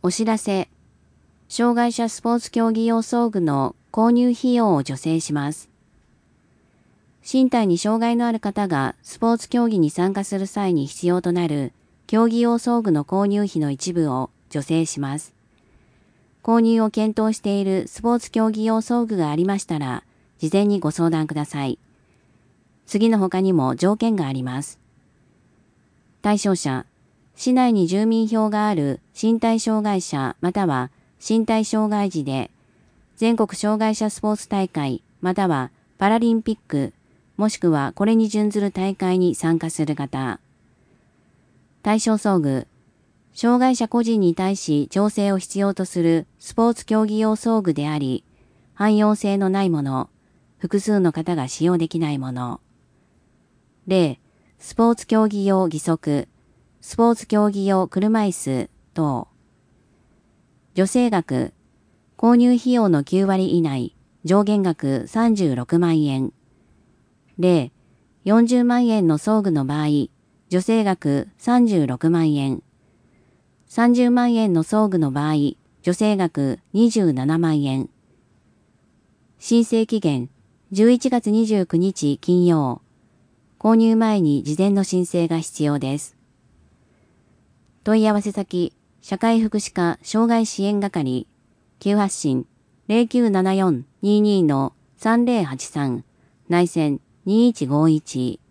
お知らせ。障害者スポーツ競技用装具の購入費用を助成します。身体に障害のある方がスポーツ競技に参加する際に必要となる競技用装具の購入費の一部を助成します。購入を検討しているスポーツ競技用装具がありましたら、事前にご相談ください。次の他にも条件があります。対象者、市内に住民票がある身体障害者または身体障害児で、全国障害者スポーツ大会またはパラリンピック、もしくはこれに準ずる大会に参加する方。対象装具、障害者個人に対し調整を必要とするスポーツ競技用装具であり、汎用性のないもの、複数の方が使用できないもの。例、スポーツ競技用義足、スポーツ競技用車椅子等。助成額、購入費用の9割以内、上限額36万円。例、40万円の装具の場合、助成額36万円。30万円の装具の場合、助成額27万円。申請期限、11月29日金曜。購入前に事前の申請が必要です。問い合わせ先、社会福祉課障害支援係、急発進 0974-22-3083、内線2151